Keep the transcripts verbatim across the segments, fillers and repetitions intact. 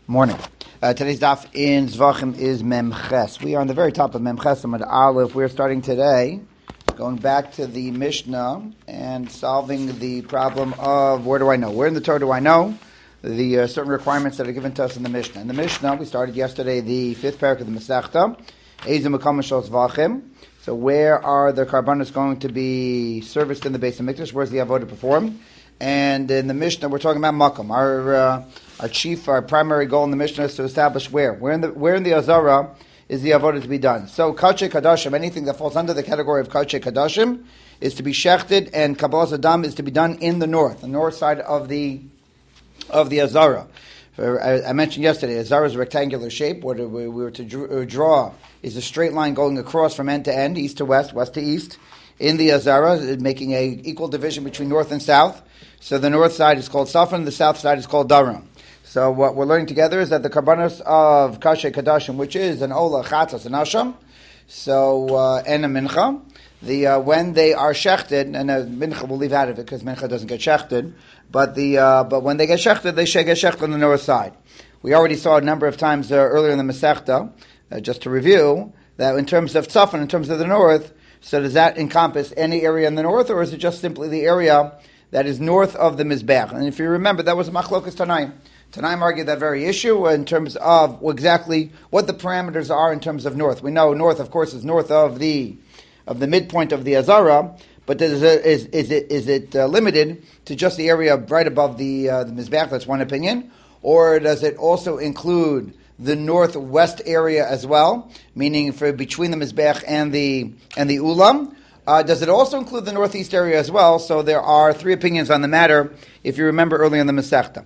Morning. Uh, today's daf in Zvachim is Memches. We are on the very top of Memches Amud Aleph. We're starting today, going back to the Mishnah and solving the problem of where do I know? Where in the Torah do I know the uh, certain requirements that are given to us in the Mishnah? In the Mishnah, we started yesterday the fifth parak of the Masechta, Eizem Makam Shos Zvachim. So where are the karbanos going to be serviced in the Beis Hamikdash? Where's the avodah performed? And in the Mishnah, we're talking about Makam. Our uh, our chief, our primary goal in the Mishnah is to establish where. Where in the where in the Azara is the avodah to be done? So Kachei Kadashim, anything that falls under the category of Kachei Kadashim, is to be shechted, and Kabbalas Adam is to be done in the north, the north side of the of the Azara. I, I mentioned yesterday, Azara is a rectangular shape. What we were to draw is a straight line going across from end to end, east to west, west to east, in the Azara, making a equal division between north and south. So the north side is called Safran, the south side is called Daram. So what we're learning together is that the karbanos of Kachei Kadashim, which is an Ola, Chatzas, and Asham, so, uh, and a Mincha, the, uh, when they are shechted, and a Mincha we'll leave out of it because Mincha doesn't get shechted, but the, uh, but when they get shechted, they should get shechted on the north side. We already saw a number of times uh, earlier in the Masechta, uh, just to review, that in terms of Tzafan, in terms of the north, so does that encompass any area in the north, or is it just simply the area that is north of the Mizbeach? And if you remember, that was Machlokas Tanaim. Tanaim argued that very issue in terms of exactly what the parameters are in terms of north. We know north, of course, is north of the of the midpoint of the Azara, but is it, is, is it, is it uh, limited to just the area right above the, uh, the Mizbeach? That's one opinion. Or does it also include the northwest area as well, meaning for between the Mizbeach and the and the Ulam? Uh, does it also include the northeast area as well? So there are three opinions on the matter, if you remember earlier in the Masechta.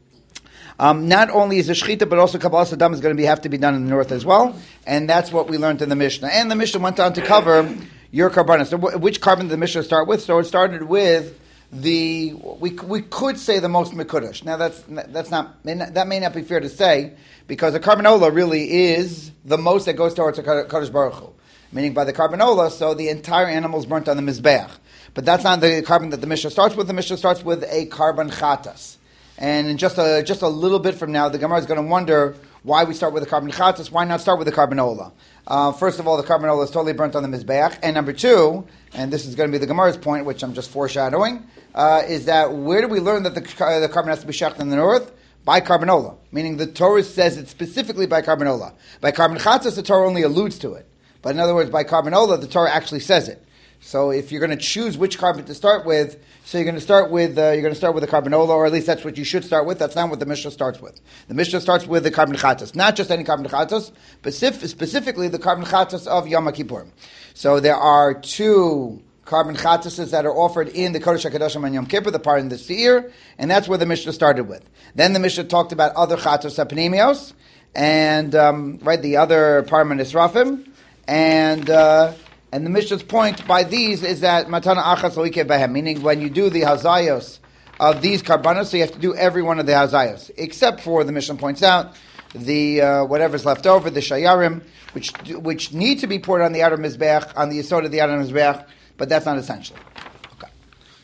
Um, not only is the Shechita, but also Kabbalas Adam is going to be, have to be done in the north as well, and that's what we learned in the Mishnah. And the Mishnah went on to cover your karbanos. So w- which carbon did the Mishnah start with? So it started with the, we we could say the most Mekudesh. Now that's that's not, that may not be fair to say, because a carbanola really is the most that goes towards a Kadosh Baruch Hu. Meaning by the carbanola, so the entire animal is burnt on the Mizbeach. But that's not the carbon that the Mishnah starts with. The Mishnah starts with a carbon chatas. And in just a, just a little bit from now, the Gemara is going to wonder why we start with the carbon chatas. Why not start with the carbanola? Uh, first of all, the carbanola is totally burnt on the Mizbeach. And number two, and this is going to be the Gemara's point, which I'm just foreshadowing, uh, is that where do we learn that the, uh, the carbon has to be shechted in the north? By carbanola. Meaning the Torah says it specifically by carbanola. By carbon chatas, the Torah only alludes to it. But in other words, by carbanola, the Torah actually says it. So if you're going to choose which carbon to start with, so you're going to start with uh, you're going to start with the carbanola, or at least that's what you should start with. That's not what the Mishnah starts with. The Mishnah starts with the carbon chatas, not just any carbon chatas, but specifically the carbon chatas of Yom Kippur. So there are two carbon chatases that are offered in the Kodesh HaKadoshim on Yom Kippur, the part in the Seir, and that's where the Mishnah started with. Then the Mishnah talked about other chatas apnemios, and um, right the other parman Israfim. And uh, and the Mishnah's point by these is that matana achas loike behem, meaning when you do the hazayos of these karbanos, so you have to do every one of the hazayos, except for the Mishnah points out the uh, whatever's left over, the shayarim, which which need to be poured on the outer mizbeach, on the yesod of the outer mizbeach, but that's not essential. Okay.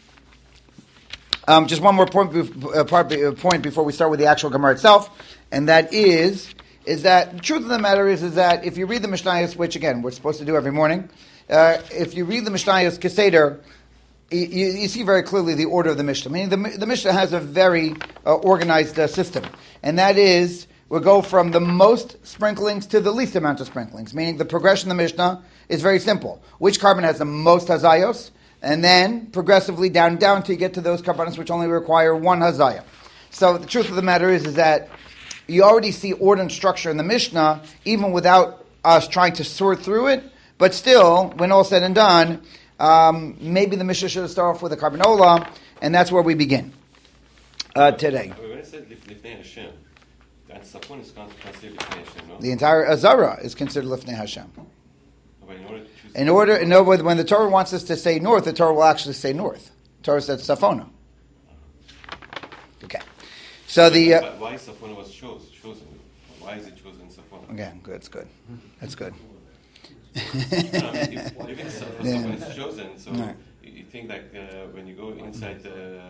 Um, just one more point, uh, part, uh, point before we start with the actual Gemara itself, and that is. is that the truth of the matter is, is that if you read the Mishnayos, which again, we're supposed to do every morning, uh, if you read the Mishnayos Keseder, you, you see very clearly the order of the Mishnah. Meaning the, the Mishnah has a very uh, organized uh, system. And that is, we'll go from the most sprinklings to the least amount of sprinklings. Meaning the progression of the Mishnah is very simple. Which carbon has the most hazayos? And then progressively down down until you get to those carbonos which only require one hazayah. So the truth of the matter is, is that you already see order and structure in the Mishnah, even without us trying to sort through it. But still, when all said and done, um, maybe the Mishnah should start off with a carbanola, and that's where we begin uh, today. When it says Lifnei Hashem, that Safon is considered Lifnei Hashem, no? The entire Azara is considered Lifnei Hashem. But in order to choose in order, in order, when the Torah wants us to say north, the Torah will actually say north. The Torah says Safona. Okay. So the uh, why Safona was chose, chosen? Why is it chosen Safona? Again, good. That's good. That's good. no, I mean, if, if it's Safona Yeah. is chosen, so Right. you, you think like uh, when you go inside the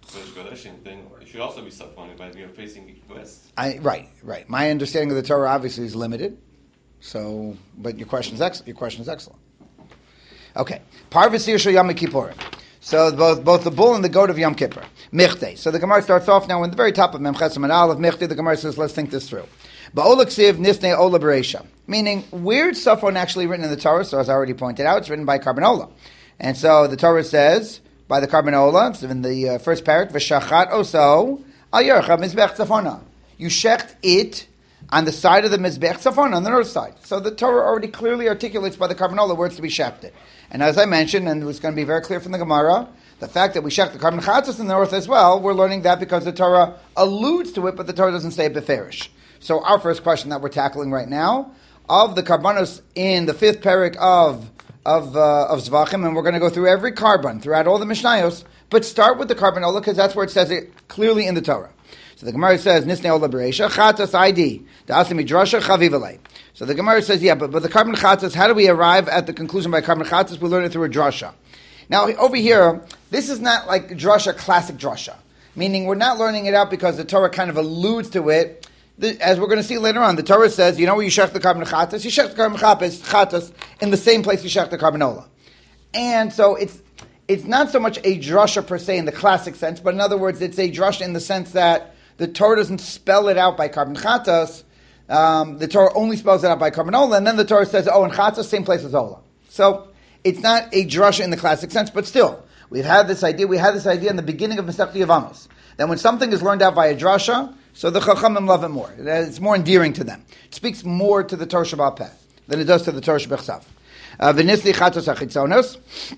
Kodesh Kodeshim, then it should also be Safoni, but you're facing west. I, right, right. My understanding of the Torah obviously is limited. So, but your question is excellent. Your question is excellent. Okay, Parvasir Shel Yom Kippurim. So both both the bull and the goat of Yom Kippur. Michte. So the Gemara starts off now in the very top of Mem Chesam and Aleph. Michte. The Gemara says, let's think this through. Ba'olaksiv Nisnei Ola Bereisha. Meaning, where's Safon actually written in the Torah? So as I already pointed out, it's written by Carbon-Ola. And so the Torah says by the Carbon-Ola, it's in the uh, first parak, V'shachat oso al yercha mizbech tzafona. You shecht it on the side of the mizbech tzafona, on the north side. So the Torah already clearly articulates by the Carbon-Ola where it's to be shechted. And as I mentioned, and it was going to be very clear from the Gemara, the fact that we shecht the carbon chatzos in the north as well, we're learning that because the Torah alludes to it, but the Torah doesn't say it beferish. So our first question that we're tackling right now, of the karbanos in the fifth parak of of uh, of Zvachim, and we're going to go through every carbon throughout all the Mishnayos, but start with the Carbon-Ola because that's where it says it clearly in the Torah. So the Gemara says, Nisnei Ola Bereisha, Chatzas I D, Da'asi Midrasha, Chavivalei. So the Gemara says, yeah, but, but the carbon chatzos, how do we arrive at the conclusion by carbon chatzos? We learn it through a drasha. Now, over here, this is not like drasha, classic drasha. Meaning, we're not learning it out because the Torah kind of alludes to it. The, as we're going to see later on, the Torah says, you know where you shech the carbon chatzos? You shech the carbon chatzos in the same place you shech the Carbon-Ola. And so it's it's not so much a drasha per se in the classic sense, but in other words, it's a drasha in the sense that the Torah doesn't spell it out by carbon chatzos. Um, the Torah only spells it out by Carbon-Ola, and then the Torah says, oh, in chatzos, same place as Ola. So it's not a drasha in the classic sense, but still, we've had this idea, we had this idea in the beginning of Masechta Yevamos, that when something is learned out by a drasha, so the Chachamim love it more. It's more endearing to them. It speaks more to the Torah Sheba'al Peh than it does to the Torah Shebechsav. V'nisli chatzos hachitzonos.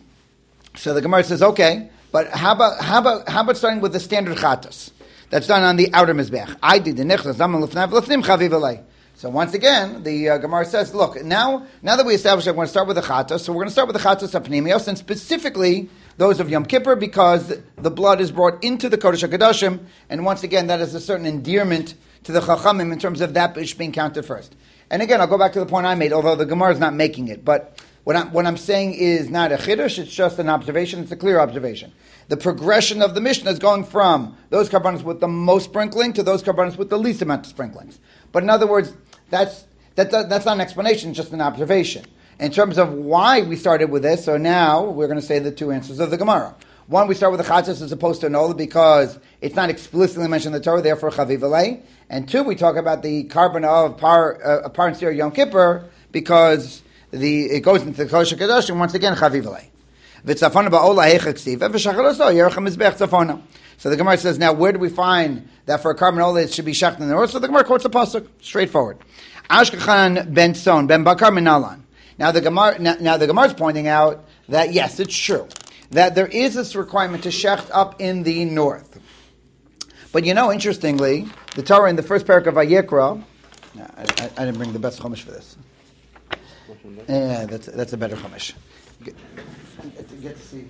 So the Gemara says, okay, but how about how about how about starting with the standard chatos that's done on the outer mizbech? I did the nechlas zaman lefnav lefnim chaviv alei. So once again, the uh, Gemara says, look, now now that we established that we're going to start with the chatos, so we're going to start with the chatos apnimios, and specifically those of Yom Kippur, because the blood is brought into the Kodesh HaKadoshim, and once again, that is a certain endearment to the Chachamim in terms of that being counted first. And again, I'll go back to the point I made, although the Gemara is not making it, but what I'm, what I'm saying is not a chiddush, it's just an observation, it's a clear observation. The progression of the Mishnah is going from those karbanos with the most sprinkling to those karbanos with the least amount of sprinklings. But in other words, that's, that, that's not an explanation, it's just an observation. In terms of why we started with this, so now we're going to say the two answers of the Gemara. One, we start with the chatzos as opposed to an ola because it's not explicitly mentioned in the Torah, therefore chaviv alei. And two, we talk about the carbon of par, uh, par and Sir Yom Kippur because the it goes into the Kodesh HaKadosh and once again chaviv alei. V'tzafona ba'ola heicha ksiva v'shachaloso yercha mizbech tzafona. So the Gemara says, now where do we find that for a carbon ola it should be shach in the north? So the Gemara quotes the pasuk, straightforward. Ashkechan ben son ben bakar minalan. Now the Gemara, now, now the Gemara is pointing out that yes, it's true that there is this requirement to shecht up in the north. But you know, interestingly, the Torah in the first parak of Vayikra, no, I, I, I didn't bring the best chumash for this. Yeah, that's that's a better chumash. Get, get, get to see.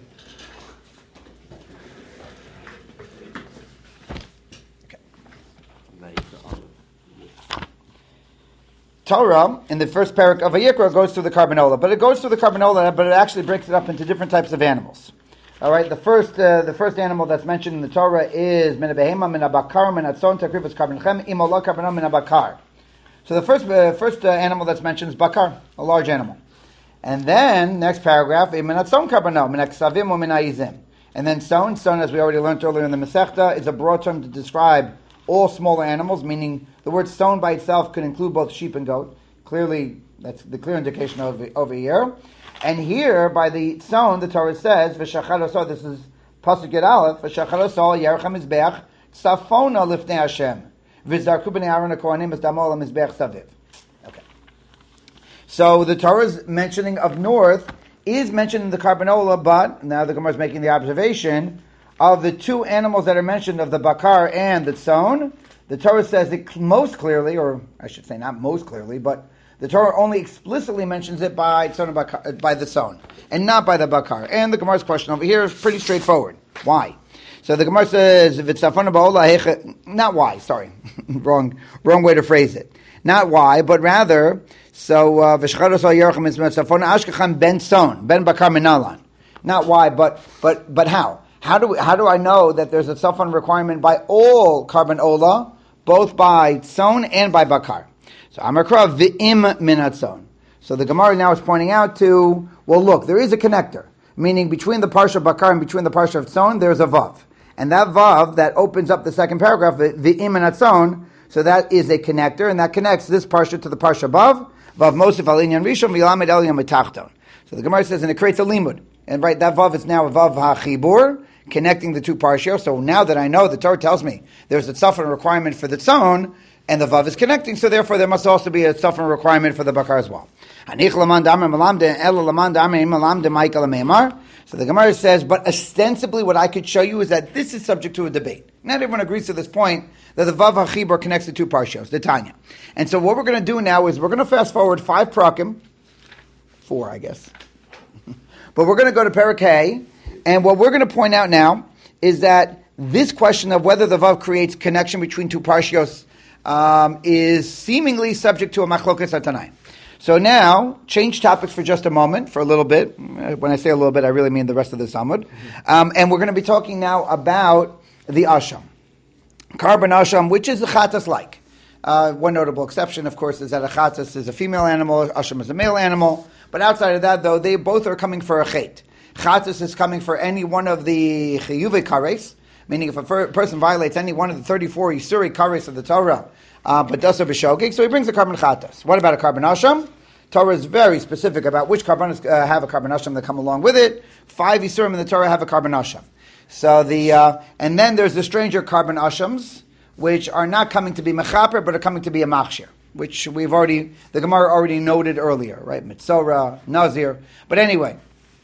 Torah, in the first parak of Vayikra, goes through the Carbon-Ola, but it goes through the Carbon-Ola, but it actually breaks it up into different types of animals. All right, the first uh, the first animal that's mentioned in the Torah is min behema min abakar min atzon takrivas karbanchem imola karbanon min abakar. So the first uh, first uh, animal that's mentioned is bakar, a large animal, and then next paragraph min atzon karbanon min aksavim or min aizim, and then son son as we already learned earlier in the Masechta is a broad term to describe all smaller animals, meaning the word stone by itself could include both sheep and goat. Clearly, that's the clear indication over, over here. And here, by the stone, the Torah says, V'shachaloso, this is Pasuk Yud Aleph, V'shachaloso yercha mizbeach tzafona lifnei Hashem, v'zarku b'nei Aaron ha'kohanim es damo al mizbeach saviv. Okay. So the Torah's mentioning of north is mentioned in the Carbon-Ola, but now the Gemara is making the observation of the two animals that are mentioned, of the bakar and the tzon, the Torah says it most clearly, or I should say not most clearly, but the Torah only explicitly mentions it by tzon bakar, by the tzon, and not by the bakar. And the Gemara's question over here is pretty straightforward. Why? So the Gemara says, "V'tzafona ba'ola hecha." Not why. Sorry, wrong, wrong way to phrase it. Not why, but rather, so v'shcharos al yerchem is v'tzafona ashkechan ben tzon ben bakar minalan. Not why, but but but how? how do we, how do I know that there's a tzafon requirement by all carbon ola, both by tzon and by bakar? So Amar Kra v'im min hatzon. So the Gemara now is pointing out to, well, look, there is a connector, meaning between the parsha bakar and between the parsha of tzon, there's a vav, and that vav that opens up the second paragraph, v'im min hatzon. So that is a connector, and that connects this parsha to the parsha above. Vav Mosif al inyan rishon v'yilamed el inyan mitachton. So the Gemara says, and it creates a limud. And right, that vav is now a vav ha'chibur, connecting the two parshios. So now that I know, the Torah tells me there's a tzafon requirement for the tzon, and the vav is connecting, so therefore there must also be a tzafon requirement for the bakar as well. So the Gemara says, but ostensibly what I could show you is that this is subject to a debate. Not everyone agrees to this point that the Vav HaChibur connects the two parshios, the Tanya. And so what we're going to do now is we're going to fast forward five prakim, four I guess, but we're going to go to Perek Hay, and what we're going to point out now is that this question of whether the Vav creates connection between two parshios um, is seemingly subject to a machlokas hatanai. So now, change topics for just a moment, for a little bit. When I say a little bit, I really mean the rest of the Samud. Um, and we're going to be talking now about the Asham. Carbon Asham, which is the Chatas-like. Uh, one notable exception, of course, is that a Chatas is a female animal, Asham is a male animal. But outside of that, though, they both are coming for a Chet. Chatas is coming for any one of the Chiyuve Kares, meaning if a fir- person violates any one of the thirty-four Yisuri Kares of the Torah, Uh, but does a b'shogeg, so he brings a carbon chatas. What about a carbon asham? Torah is very specific about which carbonas uh, have a carbon asham that come along with it. Five yisurim in the Torah have a carbon asham. So the uh, and then there's the stranger carbon ashams, which are not coming to be mechaper, but are coming to be a machshir, which we've already the Gemara already noted earlier, right? Mitzora, Nazir. But anyway,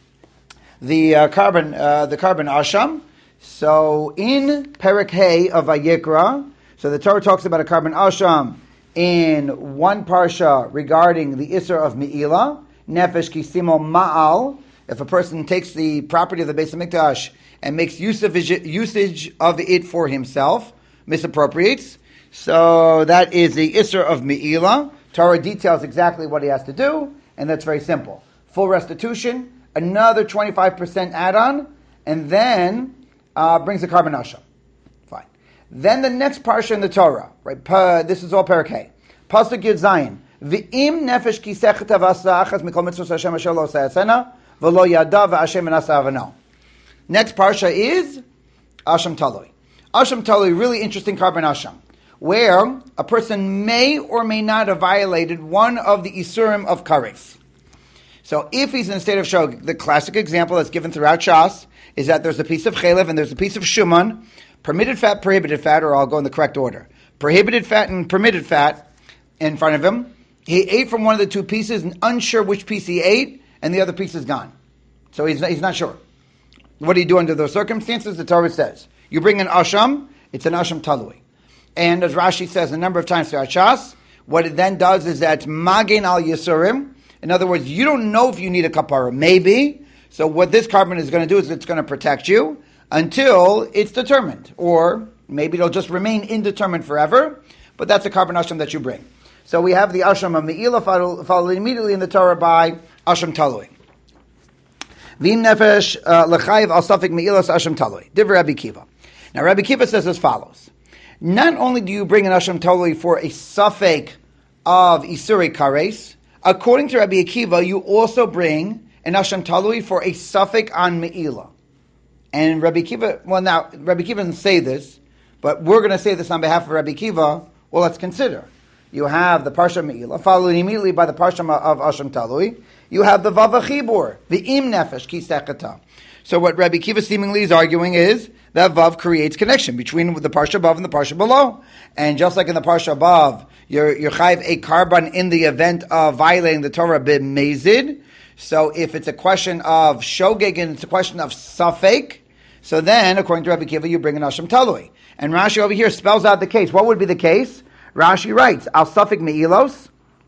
the uh, carbon uh, the carbon asham. So in Perek Hay of Vayikra. So the Torah talks about a carbon asham in one parsha regarding the Isser of Me'ila, Nefesh Kisimo Ma'al, if a person takes the property of the Beis HaMikdash and makes use of it, usage of it for himself, misappropriates. So that is the Isser of Me'ila. Torah details exactly what he has to do, and that's very simple. Full restitution, another twenty-five percent add-on, and then uh, brings a carbon asham. Then the next parsha in the Torah, right? Pa, this is all Perek Hay. Pasuk Yud Zayin. V'im nefesh kisech tavasa achas mikol mitzvos Hashem asher lo sayasena v'lo yada v'Hashem v'nasa avano. Next parsha is Asham Taloi. Asham Taloi, really interesting carbon asham, where a person may or may not have violated one of the isurim of kares. So if he's in a state of shog, the classic example that's given throughout Shas is that there's a piece of chalev and there's a piece of shuman. Permitted fat, prohibited fat, or I'll go in the correct order. Prohibited fat and permitted fat in front of him. He ate from one of the two pieces and unsure which piece he ate, and the other piece is gone. So he's not, he's not sure. What do you do under those circumstances? The Torah says, you bring an asham, it's an asham talui. And as Rashi says a number of times throughout Shas, what it then does is that magen al yisurim. In other words, you don't know if you need a kapara. Maybe. So what this carbon is going to do is it's going to protect you until it's determined. Or maybe it'll just remain indeterminate forever, but that's a carbon asham that you bring. So we have the asham of Me'ila followed, followed immediately in the Torah by asham talui. V'im nefesh l'chayiv al safek Me'ilas asham talui. Divrei Rabbi Kiva. Now Rabbi Kiva says as follows. Not only do you bring an asham talui for a safek of Isuri Kares, according to Rabbi Akiva, you also bring an asham talui for a safek on Me'ila. And Rabbi Kiva, well now, Rabbi Kiva didn't say this, but we're going to say this on behalf of Rabbi Kiva. Well, let's consider. You have the Parsha Me'ila, followed immediately by the Parsha of Asham Talui. You have the Vav HaChibur, the Im Nefesh, Ki Sechata. So what Rabbi Kiva seemingly is arguing is that Vav creates connection between the Parsha above and the Parsha below. And just like in the Parsha above, you're, you're chayiv a carbon in the event of violating the Torah b'mezid. So if it's a question of shogeg and it's a question of safek, so then, according to Rabbi Kiva, you bring an Asham Talui. And Rashi over here spells out the case. What would be the case? Rashi writes, Al Safek Me'ilos,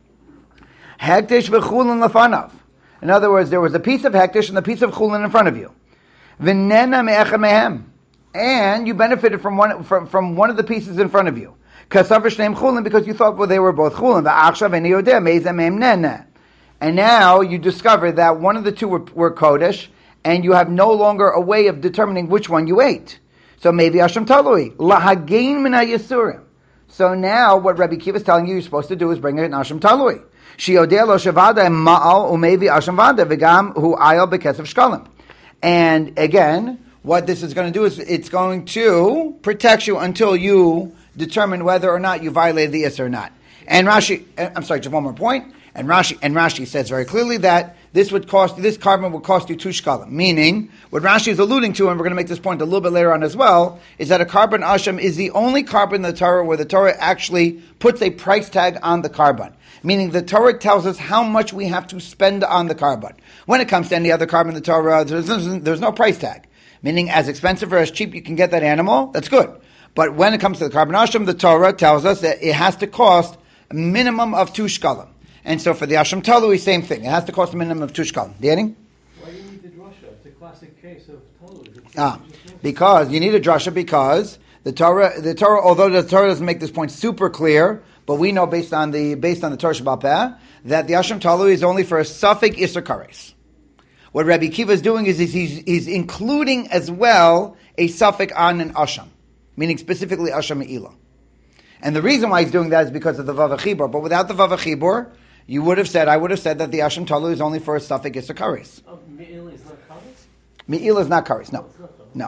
Hektish v'chulin lefanav. In other words, there was a piece of hektish and a piece of chulin in front of you. V'nena me'echa mehem. And you benefited from one from, from one of the pieces in front of you. Kasav v'shneim chulin, because you thought, well, they were both chulin. V'achshav v'ni yodeh me'ezeh me'em nena. And now you discover that one of the two were, were kodesh, and you have no longer a way of determining which one you ate. So maybe Asham Talui. Lahagain min hayisurim. So now what Rabbi Kiva is telling you you're supposed to do is bring it in Asham Talui. Shiodeh lo shavada ma'al umevi Asham vada v'gam hu ayal bekesef shkalim. And again, what this is going to do is it's going to protect you until you determine whether or not you violated the Isser or not. And Rashi, I'm sorry, just one more point. And Rashi, and Rashi says very clearly that this would cost, this carbon would cost you two shkalim. Meaning, what Rashi is alluding to, and we're going to make this point a little bit later on as well, is that a carbon asham is the only carbon in the Torah where the Torah actually puts a price tag on the carbon. Meaning the Torah tells us how much we have to spend on the carbon. When it comes to any other carbon in the Torah, there's, there's no price tag. Meaning as expensive or as cheap you can get that animal, that's good. But when it comes to the carbon asham, the Torah tells us that it has to cost a minimum of two shkalim. And so for the Asham Talui, same thing. It has to cost a minimum of two shkalim. Danny? Why do you need the drasha? It's a classic case of Talui. Ah, because you need a drasha because the Torah, the Torah, although the Torah doesn't make this point super clear, but we know based on the based on the Torah Sheba'al Peh that the Asham Talui is only for a Safek Isser Kares. What Rabbi Kiva is doing is, is he's, he's including as well a Safek on an Asham, meaning specifically Asham Me'ilah. And the reason why he's doing that is because of the Vav HaChibur. But without the Vav HaChibur, you would have said, I would have said that the Asham Talui is only for a Safek Isser Kares. Oh, Me'ilah is not Kares? Me'ilah is not Kares, no. No.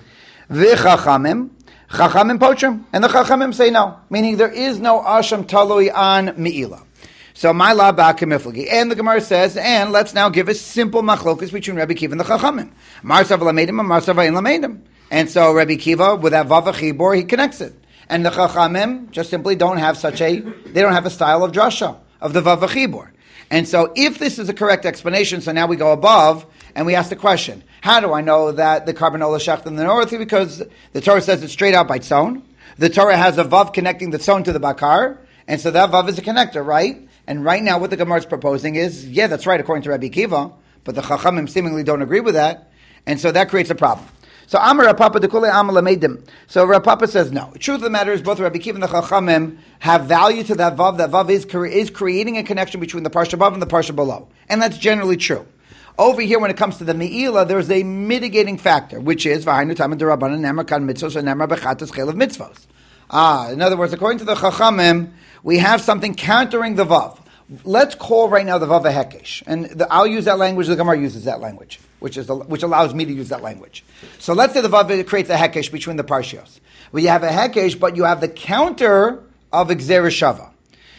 V'chachamim, Chachamim pochim. And the Chachamim say no. Meaning there is no Asham Talui on Me'ilah. So, my la ba'kemiflagi. And the Gemara says, and let's now give a simple machlokas between Rabbi Kiva and the Chachamim. Marsav lamedim and Marsav ayin lamedim. And so Rabbi Kiva, with that Vav HaChibur, he connects it. And the Chachamim just simply don't have such a, they don't have a style of drasha, of the Vav HaChibur. And so if this is a correct explanation, so now we go above and we ask the question, how do I know that the carbon ola shecht in the north? Because the Torah says it straight out by tzon. The Torah has a Vav connecting the tzon to the bakar, and so that Vav is a connector, right? And right now what the Gemara is proposing is, yeah, that's right according to Rabbi Kiva, but the Chachamim seemingly don't agree with that, and so that creates a problem. So Amar Rapapa dekule Amar lamedim. So Rapapa says no. The truth of the matter is both Rabbi Kiva and the Chachamim have value to that Vav. That Vav is, is creating a connection between the Parsha above and the Parsha below. And that's generally true. Over here, when it comes to the Me'ilah, there's a mitigating factor, which is V'hainu tamid d'Rabbanan nemar kan mitzvos and nemar bechatas chel of mitzvos. Ah, in other words, according to the Chachamim, we have something countering the Vav. Let's call right now the Vav a Hekesh. And the, I'll use that language, the Gemara uses that language, which is the, which allows me to use that language. So let's say the Vav creates a Hekesh between the Parshios. Well, you have a Hekesh, but you have the counter of Gzera Shava.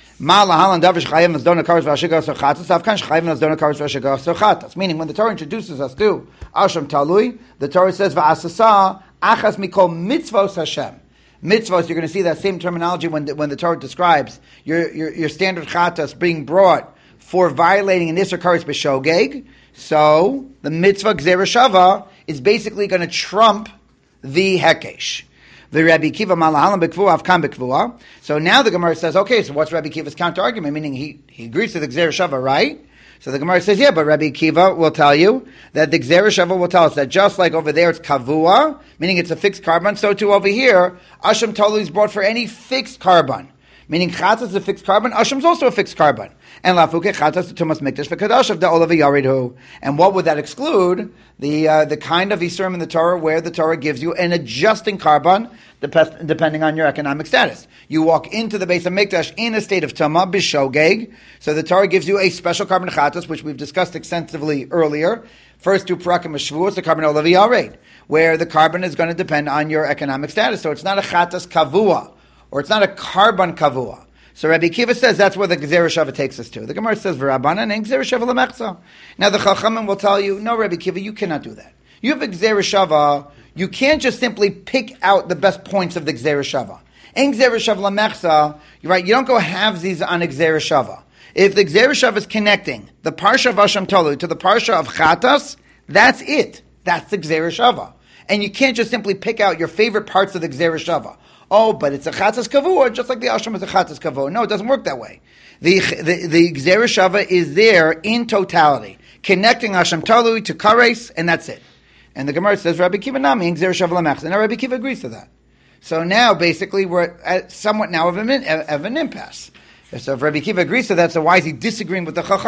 Meaning, when the Torah introduces us to Asham Talui, the Torah says, V'asasa achas mikol mitzvos Hashem. Mitzvos, you're going to see that same terminology when the, when the Torah describes your, your, your standard chatas being brought for violating an Isser Kares b'shogeg. So, the mitzvah Gzera Shava is basically going to trump the Hekesh. The Rabbi Kiva malahalam bekvua avkan bekvua. So now the Gemara says, okay, so what's Rabbi Kiva's counter argument? Meaning he, he agrees to the Gzera Shava, right? So the Gemara says, yeah, but Rabbi Kiva will tell you that the Gzera Shava will tell us that just like over there it's kavua, meaning it's a fixed carbon, so too over here, Asham Talui is brought for any fixed carbon. Meaning chatas is a fixed carbon, Asham is also a fixed carbon. And lafuke chatas tumas mikdash v'kadash of the olav yaridhu. And what would that exclude? The uh, the kind of Yisurim in the Torah where the Torah gives you an adjusting carbon dep- depending on your economic status. You walk into the base of Mikdash in a state of Tumah, b'shogeg. So the Torah gives you a special carbon chatas, which we've discussed extensively earlier. First two parakim of Shavuos, the carbon olav yared, where the carbon is going to depend on your economic status. So it's not a chatas kavua, or it's not a carbon kavua. So Rabbi Kiva says that's where the Gzera Shava takes us to. The Gemara says, V'Rabbanan and Gzera Shava l'mechza. Now the Chachamim will tell you, no, Rabbi Kiva, you cannot do that. You have a Gzera Shava, you can't just simply pick out the best points of the Gzera Shava. In Gzera Shava l'mechza, you're right, you don't go halvesies on a Gzera Shava. If the Gzera Shava is connecting the Parsha of Asham Talui to the Parsha of Chatas, that's it. That's the Gzera Shava. And you can't just simply pick out your favorite parts of the Gzera Shava. Oh, but it's a chatas kavua, just like the ashram is a chatas kavua. No, it doesn't work that way. The the, the Gzera Shava is there in totality, connecting Asham Talui to Kares, and that's it. And the Gemara says, Rabbi Kiva nami, Gzera Shava l'mechza. And now Rabbi Kiva agrees to that. So now, basically, we're at somewhat now of an, of an impasse. So if Rabbi Kiva agrees to that, so why is he disagreeing with the Chachamim?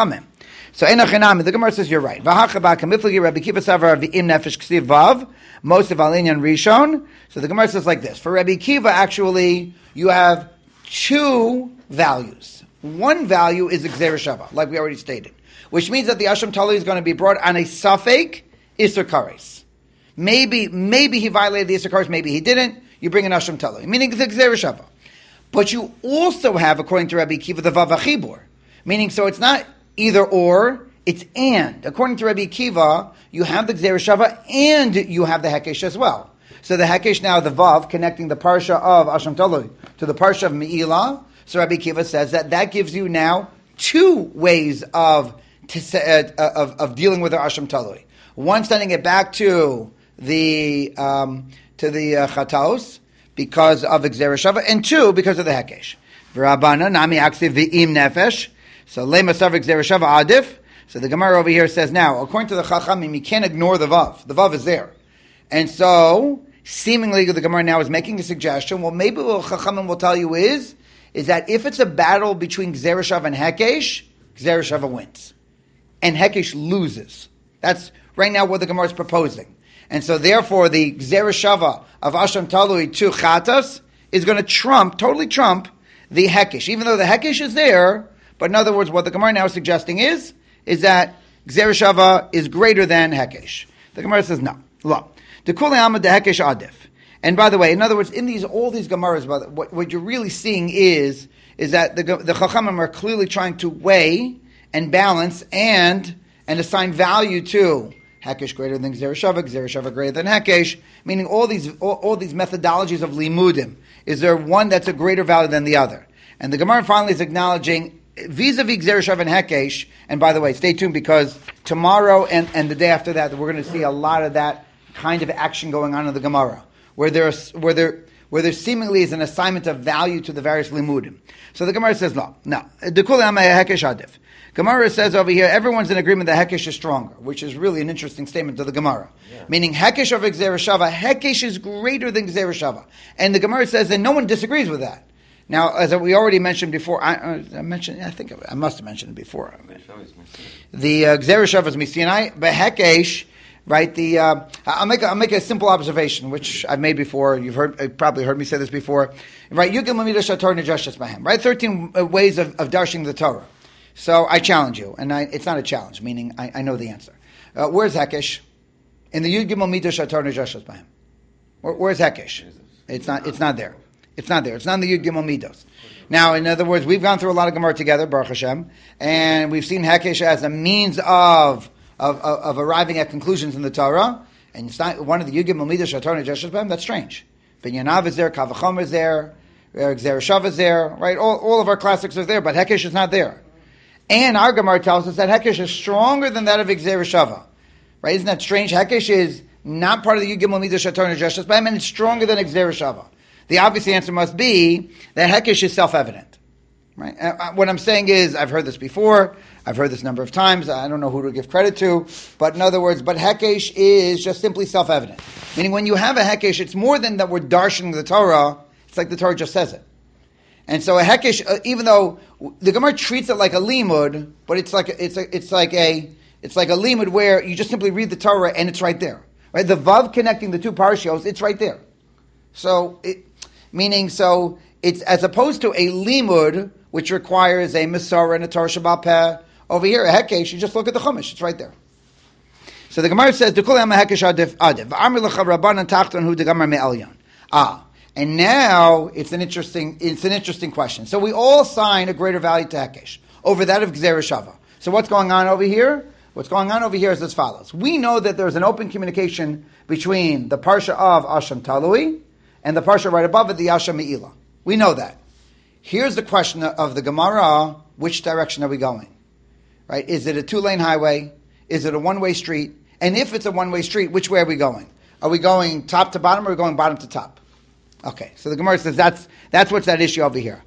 So Enochinami, the Gemara says you're right. V'hachabaka miflagi Rabbi Kiva Savar v'im nefesh ksiv vav, most of alinyan rishon. So the Gemara says like this. For Rabbi Kiva, actually, you have two values. One value is Gzeira Shava, like we already stated, which means that the Asham Talui is going to be brought on a Safek Isser Kares. Maybe, maybe he violated the Isser Kares, maybe he didn't. You bring an Asham Talui, meaning the Gzeira Shava. But you also have, according to Rabbi Kiva, the Vav HaChibur, meaning so it's not either or, it's and. According to Rabbi Kiva, you have the Gzeira Shava and you have the Hekesh as well. So the Hekesh now, the Vav, connecting the Parsha of Asham Talui to the Parsha of Me'ilah. So Rabbi Kiva says that that gives you now two ways of uh, of, of dealing with the Asham Talui. One, sending it back to the um, to the uh, Chataos because of Gzeira Shava, and two, because of the Hekesh. V'Rabbana nami aksiv v'im nefesh. So lema savar Gzeira Shava adif. So the Gemara over here says now, according to the Chachamim, you can't ignore the Vav. The Vav is there, and so seemingly the Gemara now is making a suggestion. Well, maybe what Chachamim will tell you is is that if it's a battle between Gzeira Shava and Hekesh, Gzeira Shava wins, and Hekesh loses. That's right now what the Gemara is proposing. And so therefore the Gzeira Shava of Asham Talui to Chatas is going to trump, totally trump, the Hekesh. Even though the Hekesh is there, but in other words, what the Gemara now is suggesting is, is that Gzeira Shava is greater than Hekesh. The Gemara says no. Lo. The Kuli Amad the Hekesh Adif. And by the way, in other words, in these all these Gemaras, what, what you're really seeing is, is that the, the Chachamim are clearly trying to weigh and balance and and assign value to Hekesh greater than Gzeira Shava, Gzeira Shava greater than Hekesh, meaning all these all, all these methodologies of limudim. Is there one that's a greater value than the other? And the Gemara finally is acknowledging vis-a-vis Gzeira Shava and Hekesh. And by the way, stay tuned because tomorrow and, and the day after that, we're going to see a lot of that kind of action going on in the Gemara, where there's where there where there seemingly is an assignment of value to the various limudim. So the Gemara says no, no. Dekuli Amay Hekesh Adif. Gemara says over here, everyone's in agreement that Hekesh is stronger, which is really an interesting statement to the Gemara. Yeah. Meaning Hekesh over Gzeira Shava, Hekesh is greater than Gzeira Shava. And the Gemara says, and no one disagrees with that. Now, as we already mentioned before, I, uh, I mentioned, I think I must have mentioned it before. The uh, Gzeira Shava is Misinai, but Hekesh, right, the, uh, I'll make, a, I'll make a simple observation, which I've made before. You've heard, you've probably heard me say this before. Right, Yugim Lamida Shator Nejashas Bahem, right? thirteen ways of, of darshing the Torah. So I challenge you, and I, it's not a challenge, meaning I, I know the answer. Uh, where's Hekesh? In the Yud Gimel Midah Shatar Nejashas Bahem. Where, where's Hekesh? It's not. It's not there. It's not there. It's not in the Yud Gimel Midos. Now, in other words, we've gone through a lot of Gemara together, Baruch Hashem, and we've seen Hekesh as a means of of, of, of arriving at conclusions in the Torah. And it's not one of the Yud Gimel Midah Shatar Nejashas Bahem. That's strange. Binyanav is there. Kavachom is there. Gzeira Shava is there. Right. All all of our classics are there, but Hekesh is not there. And our Gemara tells us that Hekesh is stronger than that of Gzeira Shava. Right? Isn't that strange? Hekesh is not part of the Yud Gimel Midah Shatar Nejashas Bahem, and it's stronger than Gzeira Shava. The obvious answer must be that Hekesh is self-evident. Right? Uh, what I'm saying is, I've heard this before, I've heard this a number of times, I don't know who to give credit to, but in other words, but Hekesh is just simply self-evident. Meaning when you have a Hekesh, it's more than that we're darshaning the Torah, it's like the Torah just says it. And so a Hekesh, uh, even though the Gemara treats it like a limud, but it's like a, it's a, it's like a it's like a limud where you just simply read the Torah and it's right there. Right? The vav connecting the two parshos, it's right there. So it, meaning so it's as opposed to a limud which requires a Masorah and a Torah Shabbat Peh. Over here, a Hekesh, you just look at the Chumash, it's right there. So the Gemara says, "Dekuli am Hekesh adif adif. Amr lecha Rabbanan tachton hu degamar me'elyon." Ah. And now it's an interesting it's an interesting question. So we all assign a greater value to Hekesh over that of Gzeira Shava. So what's going on over here? What's going on over here is as follows. We know that there's an open communication between the Parsha of Asham Talui and the Parsha right above it, the Asham Me'ilah. We know that. Here's the question of the Gemara, which direction are we going? Right? Is it a two-lane highway? Is it a one-way street? And if it's a one-way street, which way are we going? Are we going top to bottom or are we going bottom to top? Okay, so the Gemara says that's that's what's that issue over here.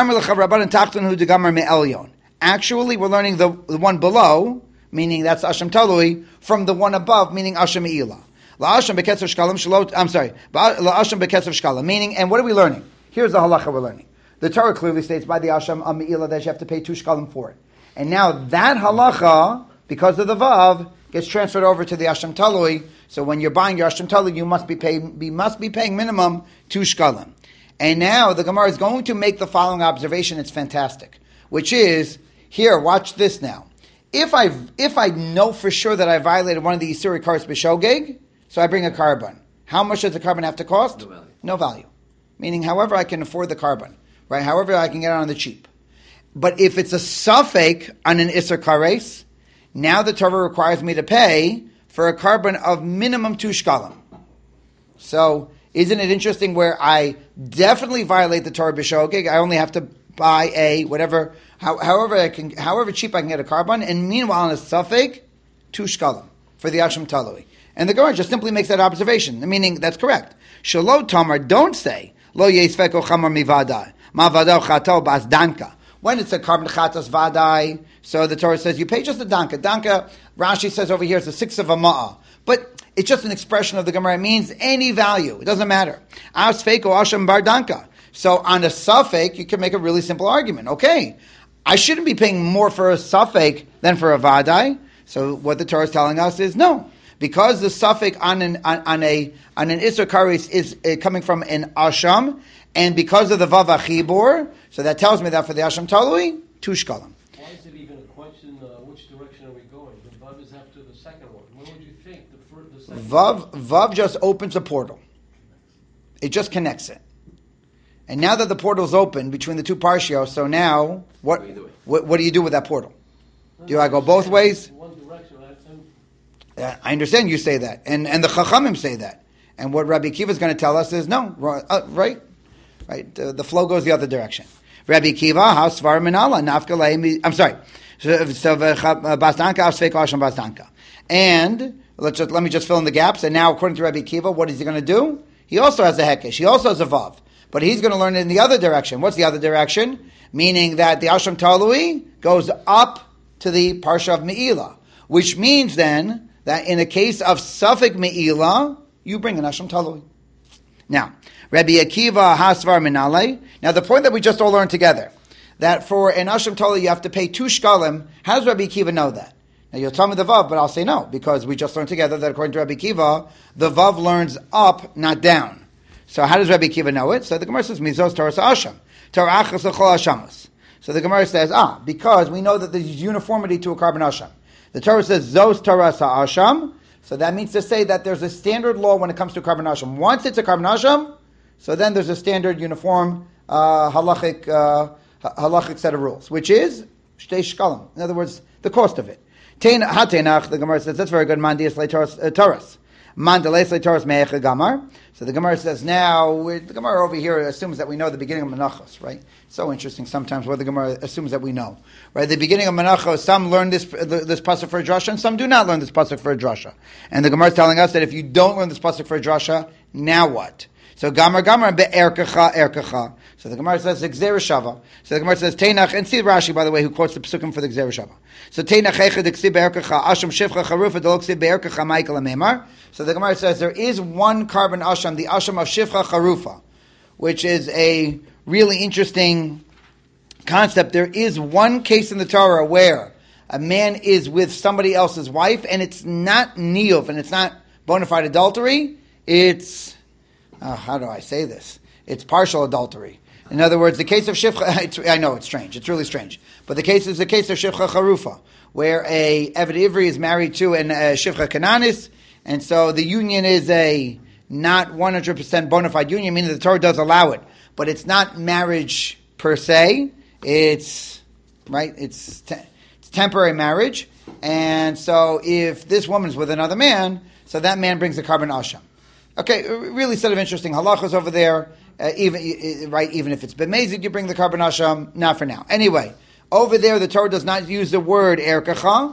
Actually, we're learning the, the one below, meaning that's Asham Talui, from the one above, meaning Asham Me'ilah. I'm sorry, La'asham Beketzav Shkala, meaning, and what are we learning? Here's the halacha we're learning. The Torah clearly states by the Asham Me'ilah that you have to pay two shkalim for it. And now that halacha, because of the vav, gets transferred over to the Asham Talui. So when you're buying your Asham Talui, you must be paying, you must be paying minimum two shkalim. And now the Gemara is going to make the following observation. It's fantastic, which is, here, watch this now. If I if I know for sure that I violated one of the Yisuri Kares B'Shogeg, so I bring a carbon. How much does the carbon have to cost? No value. No value. Meaning, however I can afford the carbon, right? However I can get it on the cheap. But if it's a suffix on an Isser Kares, now the Torah requires me to pay for a carbon of minimum two shkalim. So, isn't it interesting where I definitely violate the Torah B'Shogeg? I only have to buy a whatever, how, however I can, however cheap I can get a carbon, and meanwhile on a suffix, two shkalim for the Asham Talui. And the Gemara just simply makes that observation, meaning that's correct. Shalo Tamar, don't say lo yesfeko chamar mivadai ma vadau chato bas danka. When it's a carbon chatas vadai, so the Torah says you pay just a danka. Danka, Rashi says over here, it's a sixth of a ma'ah. But it's just an expression of the Gemara. It means any value. It doesn't matter. As feko asham bar danka. So on a suffix, you can make a really simple argument. Okay, I shouldn't be paying more for a suffix than for a vadai. So what the Torah is telling us is no. Because the suffix on an on, on a on an Isser Kares is uh, coming from an Asham, and because of the Vav Achibor, so that tells me that for the Asham Talui, two shkalim. Why is it even a question, uh, which direction are we going? The Vav is after the second one. When would you think the, first, the second Vav one? Vav just opens a portal. It just connects it. And now that the portal's open between the two parshios, so now, what, What do you do? what, what do you do with that portal? Do I go both ways? One direction, right? And Uh, I understand you say that, and and the Chachamim say that, and what Rabbi Akiva is going to tell us is no, uh, right, right. Uh, the flow goes the other direction. Rabbi Akiva, house svar minala nafka. I'm sorry. So bastanka asfek asham bastanka, and let's just let me just fill in the gaps. And now, according to Rabbi Akiva, what is he going to do? He also has a hekesh. He also has a vav, but he's going to learn it in the other direction. What's the other direction? Meaning that the asham talui goes up to the parsha of Me'ilah, which means then that in a case of Safek Me'ilah, you bring an Asham Talui. Now, Rabbi Akiva Hasvar Minale. Now, the point that we just all learned together, that for an Asham Talui you have to pay two shkalim, how does Rabbi Akiva know that? Now, you'll tell me the Vav, but I'll say no, because we just learned together that according to Rabbi Akiva, the Vav learns up, not down. So how does Rabbi Akiva know it? So the Gemara says, Mizos Torah Asham. Torah Achas L'chol Hashamas. So the Gemara says, ah, because we know that there's uniformity to a carbon Asham. The Torah says, Zos Torah Sa'asham. So that means to say that there's a standard law when it comes to carbon Asham. Once it's a carbon Asham, so then there's a standard, uniform, uh, halachic, uh, halachic set of rules, which is Shtei Shkalim. In other words, the cost of it. Tein Hatenach, the Gemara says, that's very good. Mandias Torahs. Mandeles Torahs Me'echa Gamar. So the Gemara says now, the Gemara over here assumes that we know the beginning of Menachos, right? So interesting sometimes what the Gemara assumes that we know, right? The beginning of Menachos, some learn this this pasuk for a drasha, and some do not learn this pasuk for a drasha. And the Gemara is telling us that if you don't learn this pasuk for a drasha, now what? So Gamar Gamar be'erkecha erkecha. So the Gemara says Gzera Shava. So the Gemara says Teinach, and see Rashi, by the way, who quotes the pasukim for the Gzera Shava. So Teinach echad ksi be'erkecha asham shivcha charufa delok be'erkecha Michael Amemar. So the Gemara says there is one carbon asham, the asham of shivcha charufa, which is a really interesting concept. There is one case in the Torah where a man is with somebody else's wife, and it's not niyuv, and it's not bona fide adultery. It's uh, how do I say this? It's partial adultery. In other words, the case of Shifcha, it's, I know it's strange, it's really strange, but the case is the case of Shifcha Charufa, where a Eved Ivri is married to an uh, Shifcha Kananis, and so the union is a not one hundred percent bona fide union, meaning the Torah does allow it, but it's not marriage per se, it's, right, it's, te- it's temporary marriage, and so if this woman's with another man, so that man brings the carbon asham. Okay, really set of interesting halachas over there. Uh, even right, even if it's bemazed, you bring the carbon asham. Not for now. Anyway, over there, the Torah does not use the word erkecha.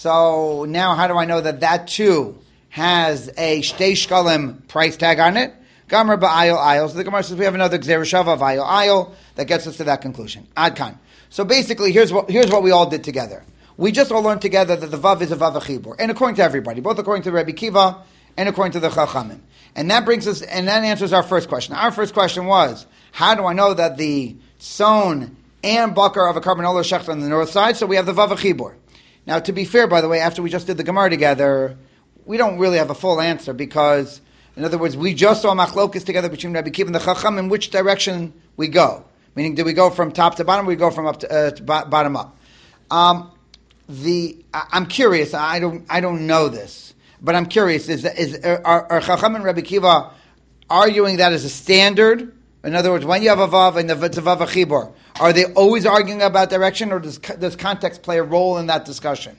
So now, how do I know that that too has a shtei shkalim price tag on it? Gamar ba'ayil ayil. So the Gemara says we have another gzera shava of ayil ayil that gets us to that conclusion. Adkan. So basically, here's what here's what we all did together. We just all learned together that the vav is a vav achibur, and according to everybody, both according to Rabbi Akiva and according to the Chachamim. And that brings us, and that answers our first question. Our first question was, how do I know that the son and bakar of a carbon ola shecht on the north side, so we have the vav chibur. Now, to be fair, by the way, after we just did the Gemara together, we don't really have a full answer because, in other words, we just saw machlokas together between Rabbi Kiva and the Chacham in which direction we go. Meaning, do we go from top to bottom or we go from up to, uh, to bo- bottom up? Um, the I, I'm curious. I don't I don't know this, but I'm curious. Is is are, are Chacham and Rabbi Kiva arguing that as a standard? In other words, when you have a vav and it's a vav chibur, are they always arguing about direction, or does does context play a role in that discussion?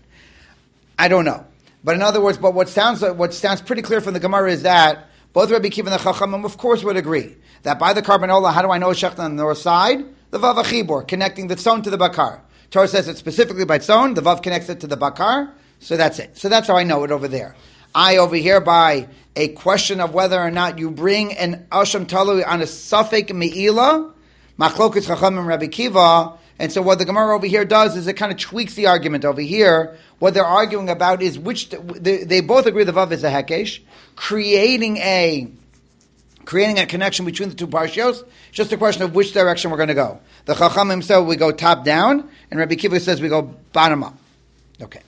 I don't know. But in other words, but what sounds what sounds pretty clear from the Gemara is that both Rabbi Kiva and the Chachamim, of course, would agree that by the carbon ola, how do I know a shecht on the north side? The vav chibur, connecting the tzon to the bakar. Torah says it specifically by tzon. The vav connects it to the bakar, so that's it. So that's how I know it over there. I over here by a question of whether or not you bring an asham talui on a suffik me'ila, machlokas chachamim Rabbi Kiva, and so what the Gemara over here does is it kind of tweaks the argument over here. What they're arguing about is which, they, they both agree the vav is a hekesh, creating a creating a connection between the two parshios, just a question of which direction we're going to go. The chachamim say we go top down, and Rabbi Kiva says we go bottom up. Okay.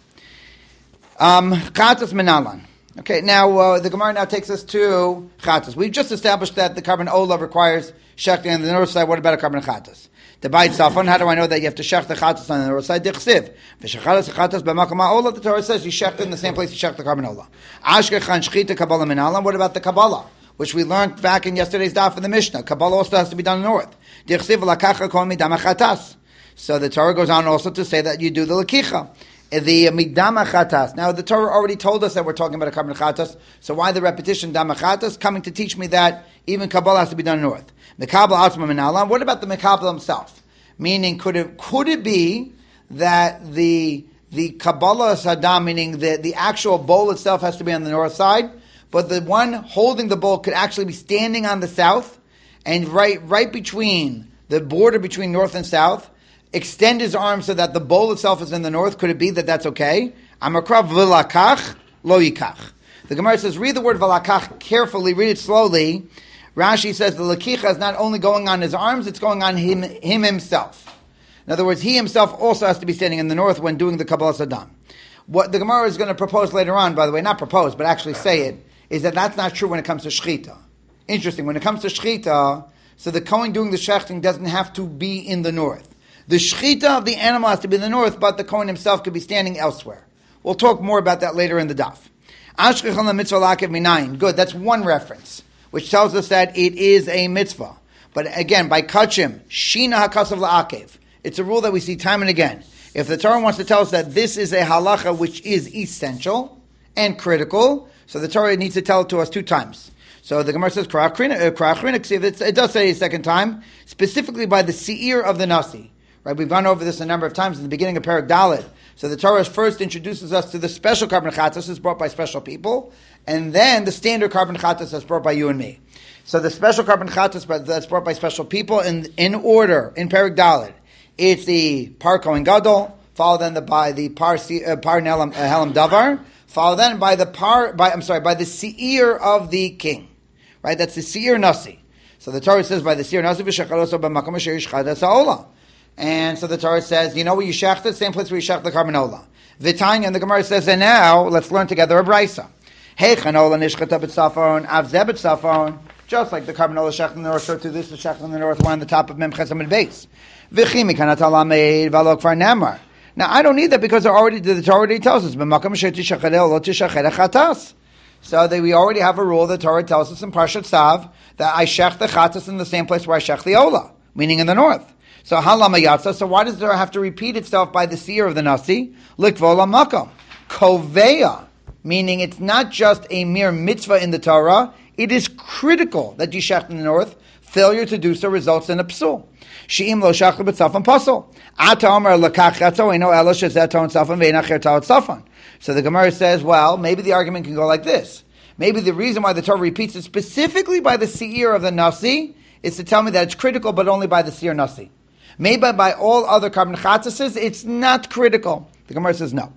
Um, Chatas menalan. Okay, now uh, the Gemara now takes us to chatas. We've just established that the carbon ola requires shechting on the north side. What about a carbon chatas? The bait safon. How do I know that you have to shech the chatas on the north side? Dichsiv v'shechalas chatas b'makom ha'ola. The Torah says you shech in the same place you shech the carbon ola. Ashkechan shchita kabbalah menalan. What about the kabbalah, which we learned back in yesterday's daf in the Mishnah? Kabbalah also has to be done north. Dichsiv lakacha kol midam chatas. So the Torah goes on also to say that you do the lakicha. The midama chatas. Now the Torah already told us that we're talking about a carbon chatas. So why the repetition dama chatas? Coming to teach me that even Kabbalah has to be done north. Mekabel atzma minalam. What about the Mekabel himself? Meaning, could it could it be that the the Kabbalah sadam, meaning the the actual bowl itself, has to be on the north side, but the one holding the bowl could actually be standing on the south, and right right between the border between north and south, extend his arm so that the bowl itself is in the north. Could it be that that's okay? Amakrav v'lakach lo yikach. The Gemara says, read the word v'lakach carefully, read it slowly. Rashi says the lakicha is not only going on his arms, it's going on him, him himself. In other words, he himself also has to be standing in the north when doing the Kabbalah Saddam. What the Gemara is going to propose later on, by the way, not propose, but actually say it, is that that's not true when it comes to Shechita. Interesting, when it comes to Shechita, so the Kohen doing the shechting doesn't have to be in the north. The shechita of the animal has to be in the north, but the Kohen himself could be standing elsewhere. We'll talk more about that later in the daf. Ashkechon mitzvah lakev minayin. Good, that's one reference, which tells us that it is a mitzvah. But again, by kachim, shina hakasav la'akev. It's a rule that we see time and again. If the Torah wants to tell us that this is a halacha which is essential and critical, so the Torah needs to tell it to us two times. So the Gemara says, it does say a second time, specifically by the seir of the nasi. Right, we've gone over this a number of times in the beginning of Perek Dalet. So the Torah first introduces us to the special carbon chatas that's brought by special people, and then the standard carbon chatas that's brought by you and me. So the special carbon chatas that's brought by special people in in order in Perek Dalet, it's the Par Kohen Gadol, followed then the, by the Par uh, Par Nelam uh, Helam Davar, followed then by the Par by I'm sorry by the seir of the king. Right, that's the seir nasi. So the Torah says by the seir nasi v'shechaloso b'makom asher yishchadas ha'olah. And so the Torah says, you know where you shech it? Same place where you shech the carbon ola. V'tanya, and the Gemara says, and now, let's learn together a brisa. Heichan ola nishchata b'tzafon, av zeh b'tzafon. Just like the carbon ola shech in the north, so too this is shech in the north, one on the top of Mem Ches Amud Beis. V'chi mikanat halamed v'alo kfar nemar. Now, I don't need that because already, the Torah already tells us, b'makam asher tishachadeh lo tishachadeh chatas. So that we already have a rule, the Torah tells us in Parshat Tzav, that I shech the chatas in the same place where I shech the ola, meaning in the north. So halama yatsa. So why does there have to repeat itself by the seer of the nasi? Likvola makom koveya, meaning it's not just a mere mitzvah in the Torah. It is critical that you shech in the north. Failure to do so results in a psul. She'im lo shach b'tzafon pasul. Ata omer lakach chatzo eno elo shezeton tzafon ve'inacher ta'ot tzafon. So the Gemara says, well, maybe the argument can go like this. Maybe the reason why the Torah repeats it specifically by the seer of the nasi is to tell me that it's critical, but only by the seer nasi. Maybe by all other carbon chatases, it's not critical. The Gemara says no.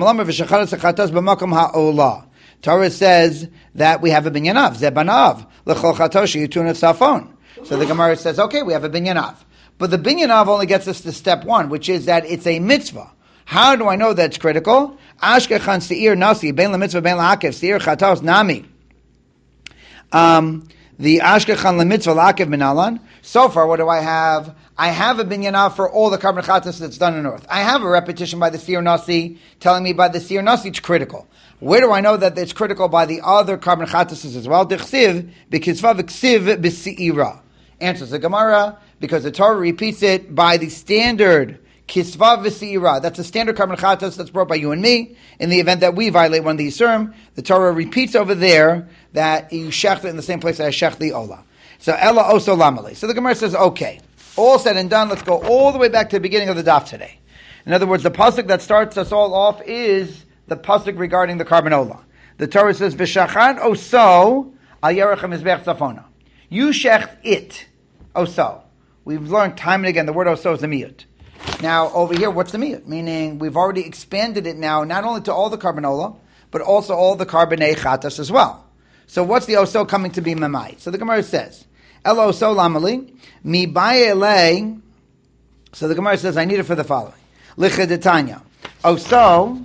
Torah says that we have a binyanav, zebanav, l'chol chatoshi yitun safon. So the Gemara says, okay, we have a binyanav. But the binyanav only gets us to step one, which is that it's a mitzvah. How do I know that's critical? Ashkechan seir nasi, ben la mitzvah, ben la akev, seir chatos nami. Um, the ashkechan la mitzvah, la akev minalan. So far, what do I have? I have a binyanav for all the carbon chatas that's done in the north. I have a repetition by the seir nasi, telling me by the seir nasi it's critical. Where do I know that it's critical by the other carbon chatas as well? Dechsiv, b'kizva v'ksiv b'seira. Answers the Gemara, because the Torah repeats it by the standard kisva v'seira. That's a standard carbon chatas that's brought by you and me. In the event that we violate one of these terms, the Torah repeats over there that you shech it in the same place that I shech the ola. So ella oso lamali. So the Gemara says, okay, all said and done, let's go all the way back to the beginning of the daf today. In other words, the pasuk that starts us all off is the pasuk regarding the carbon ola. The Torah says, v'shachan oso al yerech hamizbech tzafona. You shech it. Oso. We've learned time and again the word oso is a miyut. Now, over here, what's the miyut? Meaning, we've already expanded it now, not only to all the carbanola, but also all the carbonei chatas as well. So what's the oso coming to be memai? So the Gemara says, el oso lamali, mi bayele. So the Gemara says, I need it for the following. Lichedetanya. Oso.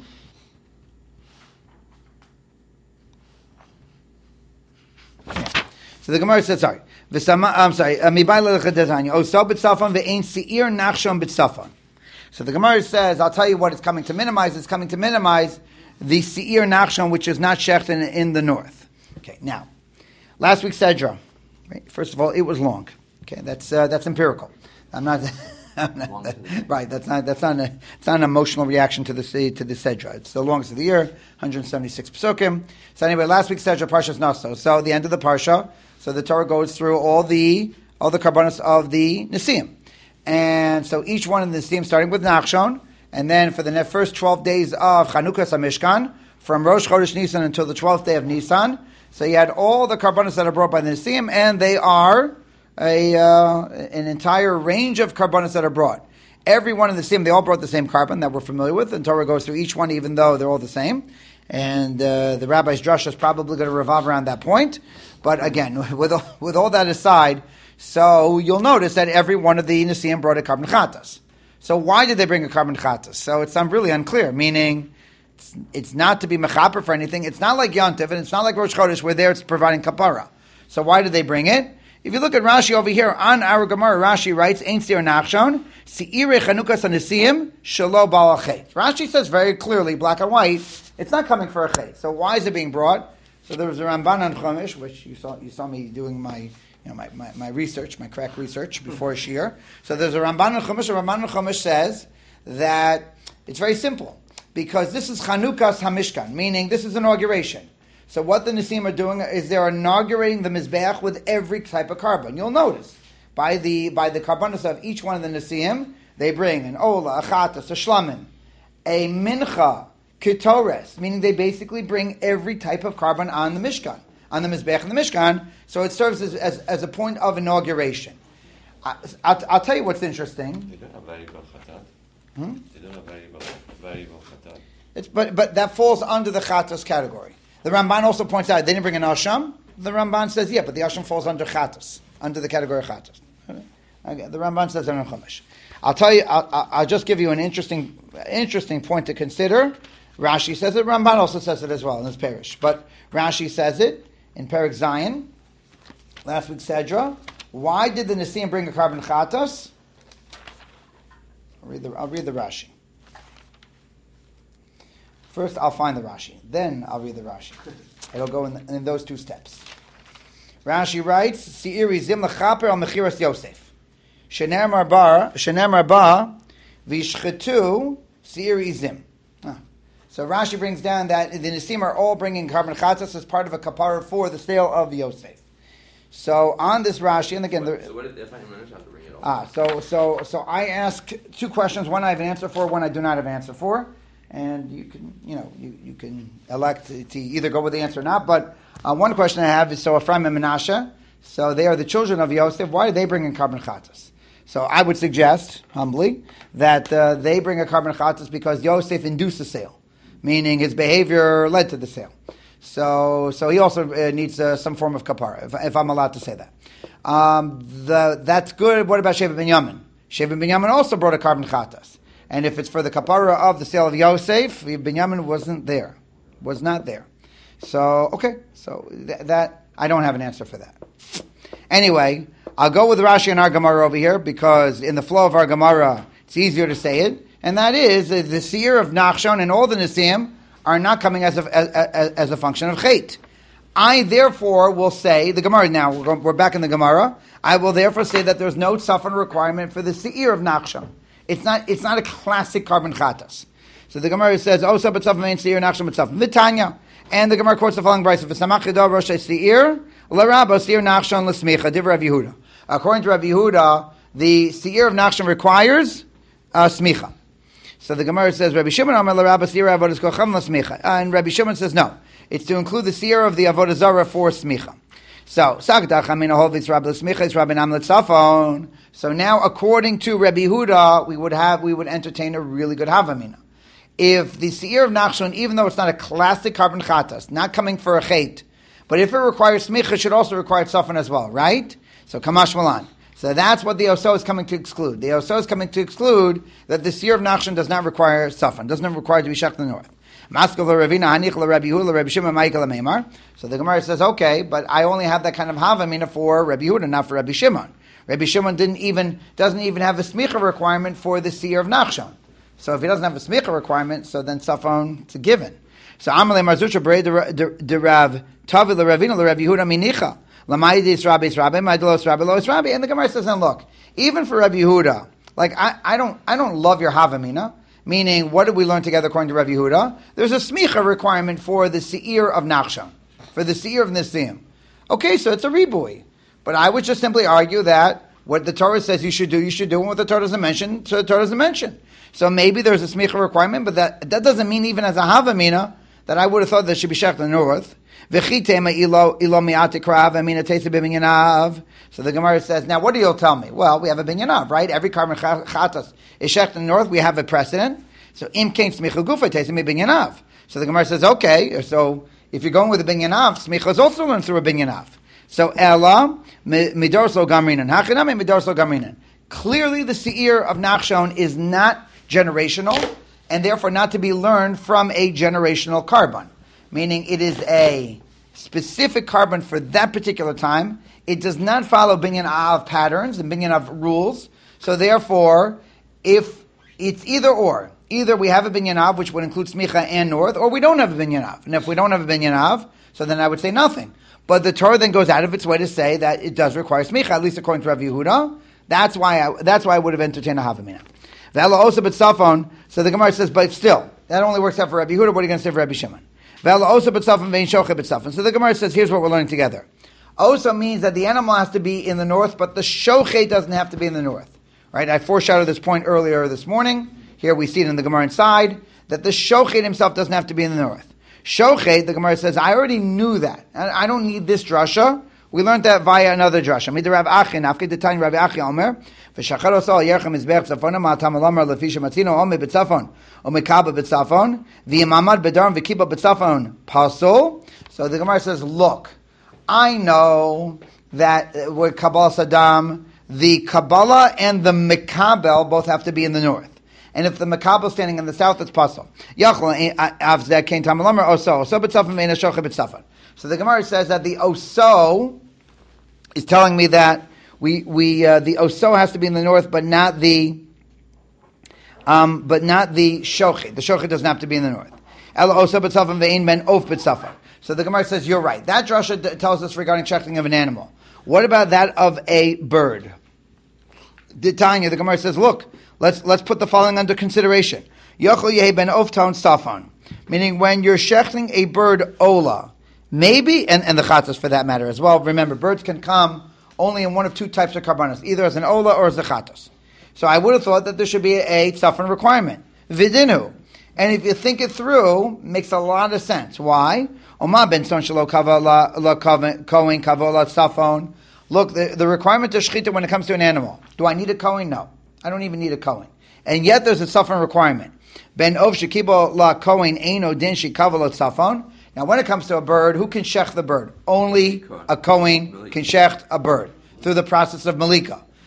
So the Gemara says, sorry. I'm sorry. So the Gemara says, I'll tell you what it's coming to minimize. It's coming to minimize the seir nachshon, which is not shecht in, in the north. Okay, now, last week's sedra. Right? First of all, it was long. Okay, that's uh, that's empirical. I'm not, I'm not that, right. That's not that's not a, it's not an emotional reaction to the to the sedra. It's the longest of the year, one hundred seventy-six psukim. So anyway, last week's sedra parshas naso. So the end of the parsha. So the Torah goes through all the all the karbanos of the Nisim. And so each one of the Nisim, starting with Nachshon, and then for the first twelve days of Chanukas HaMishkan, from Rosh Chodesh Nisan until the twelfth day of Nisan. So you had all the karbanos that are brought by the Nisim, and they are a uh, an entire range of karbanos that are brought. Every one of the Nisim, they all brought the same carbon that we're familiar with, and Torah goes through each one even though they're all the same. And uh, the rabbi's drush is probably going to revolve around that point. But again, with all, with all that aside, so you'll notice that every one of the Nisim brought a carbon chatas. So why did they bring a carbon chatas? So it's um, really unclear, meaning it's, it's not to be mechaper for anything. It's not like Yontif, and it's not like Rosh Chodesh, where there it's providing kapara. So why did they bring it? If you look at Rashi over here, on our Gemara, Rashi writes, Ein Seir Nachshon, Se'ire Chanukas HaNisim, Shelo Bal HaChet. Rashi says very clearly, black and white, it's not coming for a chet. So why is it being brought? So there was a Ramban on Chumash, which you saw you saw me doing my you know my, my, my research, my crack research before Shir. So there's a Ramban on Chumash. A Ramban on Chumash says that it's very simple because this is Chanukas HaMishkan, meaning this is inauguration. So what the Nisim are doing is they're inaugurating the Mizbeach with every type of carbon. You'll notice by the by the carbonos of each one of the Nisim, they bring an Ola, a Chatas, a Shlamim, a Mincha, Ketores, meaning they basically bring every type of carbon on the Mishkan, on the Mizbeach and the Mishkan, so it serves as, as, as a point of inauguration. I, I'll, I'll tell you what's interesting. They don't have variable chatat. Hmm? They don't have variable, variable chatat. It's, but, but that falls under the Chatas category. The Ramban also points out, they didn't bring an Asham. The Ramban says, yeah, but the Asham falls under Chatas, under the category of Chatas. Okay, the Ramban says that in Chumash. I'll tell you, I'll, I'll just give you an interesting, interesting point to consider. Rashi says it, Ramban also says it as well in his parish. But Rashi says it in Perek Zion, last week's Sedra. Why did the Nisim bring a carbon chatas? I'll read the, I'll read the Rashi. First, I'll find the Rashi. Then I'll read the Rashi. It'll go in, in those two steps. Rashi writes, Si'iri zim l'chaper al mechiras Yosef. Shener marbar, shener marba, v'ishchetu si'iri zim. So Rashi brings down that the Nisim are all bringing carbon chatas as part of a kapara for the sale of Yosef. So on this Rashi, and again, what, so what did the Ephraim have to bring it all? Ah, so so so I ask two questions. One I have an answer for. One I do not have an answer for. And you can you know you, you can elect to, to either go with the answer or not. But uh, one question I have is so Ephraim and Menashe. So they are the children of Yosef. Why are they bringing carbon chatas? So I would suggest humbly that uh, they bring a carbon chatas because Yosef induced the sale. Meaning his behavior led to the sale. So so he also uh, needs uh, some form of kapara, if, if I'm allowed to say that. Um, the, that's good. What about Sheva Ben Yamin? Sheva Binyamin also brought a carbon chatas. And if it's for the kapara of the sale of Yosef, Binyamin wasn't there. Was not there. So, okay. So th- that, I don't have an answer for that. Anyway, I'll go with Rashi and our Gemara over here because in the flow of our Gemara, it's easier to say it. And that is that the seer of Nachshon and all the Nisim are not coming as a, as, as, as a function of Chet. I therefore will say, the Gemara now, we're, going, we're back in the Gemara, I will therefore say that there's no tzafon requirement for the seer of Nachshon. It's not It's not a classic carbon chatas. So the Gemara says, oh, so b'tzafon main seer Nachshon b'tzafon. V'tanya. And the Gemara quotes the following verse, V'samach yadav rosh seer, l'rabba seer Nachshon l'smicha, div Rav Yehuda. According to Rav Yehuda, the seer of Nachshon requires uh, smicha. So the Gemara says, Rabbi Shimon Amar l'Rabba Seir Avodas Kocham l'Smicha. And Rabbi Shimon says, no. It's to include the seer of the Avodah Zarah for Smicha. So, Sagdach Amina Hovitz Rabbi l'Smicha, it's Rabbi Nam l'Tzafon. So now, according to Rabbi Huda, we would have, we would entertain a really good Havamina. If the seer of Nachshon, even though it's not a classic carbon chatas, not coming for a chet, but if it requires Smicha, it should also require Tzafon as well, right? So, Kamash Malan. So that's what the Oso is coming to exclude. The Oso is coming to exclude that the seer of Nachshon does not require Safan, doesn't require to be Shech the north. So the Gemara says, okay, but I only have that kind of Havamina for Rabbi Yehuda, not for Rabbi Shimon. Rabbi Shimon didn't even doesn't even have a smicha requirement for the seer of Nachshon. So if he doesn't have a smicha requirement, so then Safan is a given. So Amalei Marzucha Brei de Rav Tavi the Ravina the Rabbi Yehuda Minicha. And the Gemara says, and look, even for Rabbi Yehuda, like I, I don't I don't love your Havamina, meaning what did we learn together according to Rabbi Yehuda? There's a smicha requirement for the seir of Nachshon, for the seir of Nisim. Okay, so it's a ribui. But I would just simply argue that what the Torah says you should do, you should do, and what the Torah doesn't mention, so the Torah doesn't mention. So maybe there's a smicha requirement, but that that doesn't mean even as a Havamina that I would have thought there should be Shech the north. So the Gemara says, now what do you tell me? Well, we have a binyanav, right? Every carbon chatas is shech in the north. We have a precedent. So im kain smicha gufa tesim binyanav. So the Gemara says, okay, so if you're going with a binyanav, smicha is also learned through a binyanav. So ella midorso gamrinan hachinami midorso gamrinan. Clearly, the seir of Nachshon is not generational, and therefore not to be learned from a generational carbon. Meaning it is a specific carbon for that particular time. It does not follow binyan av patterns and binyan av rules. So therefore, if it's either or, either we have a binyan av, which would include smicha and north, or we don't have a binyan av. And if we don't have a binyan av, so then I would say nothing. But the Torah then goes out of its way to say that it does require smicha, at least according to Rav Yehuda. That's why I, that's why I would have entertained a havamina. V'ela also but safon. So the Gemara says, but still, that only works out for Rabbi Yehuda. What are you going to say for Rabbi Shimon? So the Gemara says, here's what we're learning together. Also means that the animal has to be in the north, but the shochet doesn't have to be in the north. Right? I foreshadowed this point earlier this morning. Here we see it in the Gemara inside, that the shochet himself doesn't have to be in the north. Shochet, the Gemara says, I already knew that. I don't need this drasha. We learned that via another drasha. Mid Rav Achi, nafke the time Rav Achi Omer, v'shachar osal yerchem izbech tzafona ma'atam alamar lefisha matzino ome b'tzafon, ome kaba b'tzafon, v'yamamad b'darim v'kiba b'tzafon pasul. So the Gemara says, look, I know that with Kabbalah Saddam, the Kabbalah and the Mekabel both have to be in the north. And if the Mekabel is standing in the south, it's pasul. Yachol avzeh kein tam alamar oso, oso b'tzafon ve'ena shoche b'tzafon. So the Gemara says that the Oso is telling me that we we uh, the Oso has to be in the north, but not the um, but not the Shochet. The Shochet doesn't have to be in the north. El Oso b'tzafon ve'in ben of b'tzafon. So the Gemara says you're right. That drasha d- tells us regarding shechting of an animal. What about that of a bird? The Tanya, the Gemara says, look, let's let's put the following under consideration. Yochel yehi ben of ton safon, meaning when you're shechting a bird ola. Maybe, and, and the chatas for that matter as well. Remember, birds can come only in one of two types of karbanos, either as an ola or as a chatas. So I would have thought that there should be a tzafon requirement. Vidinu. And if you think it through, makes a lot of sense. Why? Oma ben son shelo kava la kohen kava la tzafon. Look, the, the requirement of shechita when it comes to an animal. Do I need a kohen? No. I don't even need a kohen. And yet there's a tzafon requirement. Ben ov shekibo la kohen eino din shikava la tzafon. Now, when it comes to a bird, who can shech the bird? Only a Kohen can shech a bird through the process of Malika.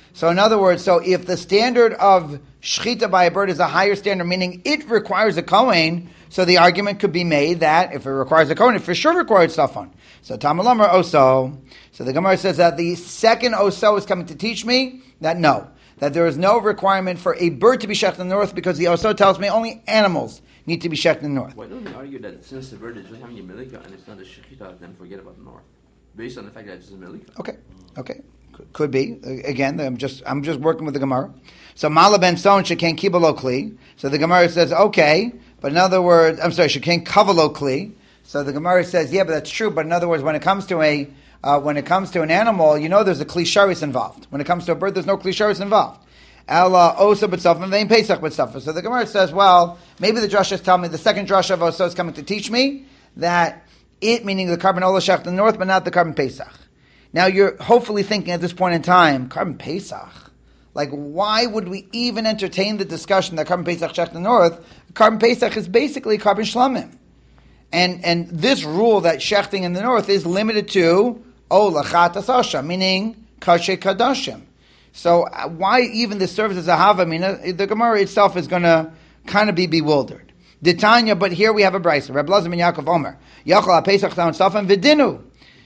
So in other words, so if the standard of shechita by a bird is a higher standard, meaning it requires a kohen, so the argument could be made that if it requires a kohen, it for sure requires safon. So Tamalamar oso. So the Gemara says that the second oso is coming to teach me that no, that there is no requirement for a bird to be shechted in the north because the oso tells me only animals need to be shechted in the north. Why don't we argue that since the bird is just having a milika and it's not a shechita, then forget about the north, based on the fact that it's a milika? Okay, okay. Could be. Again, I'm just I'm just working with the Gemara. So Mala ben Son shekain kibalo kli. So the Gemara says, okay, but in other words, I'm sorry, shekain kavalo kli. So the Gemara says, yeah, but that's true. But in other words, when it comes to a uh, when it comes to an animal, you know, there's a kli sharis involved. When it comes to a bird, there's no kli sharis involved. Ella osa b'tzafim vein pesach b'tzafim. So the Gemara says, well, maybe the drashas tell me the second drasha of osa is coming to teach me that it, meaning the carbon ola shech in the north, but not the carbon pesach. Now you're hopefully thinking at this point in time, carbon pesach. Like, why would we even entertain the discussion that carbon pesach shech in the north? Carbon pesach is basically carbon shlamim. And and this rule that shechting in the north is limited to ola chatas asha, meaning kashe kadashim. So uh, why even this serves as a hava? I mean, uh, the Gemara itself is going to kind of be bewildered. Ditanya, but here we have a brayso. Reb Lazar ben Yaakov Omer, Yachal pesach down safan vidinu.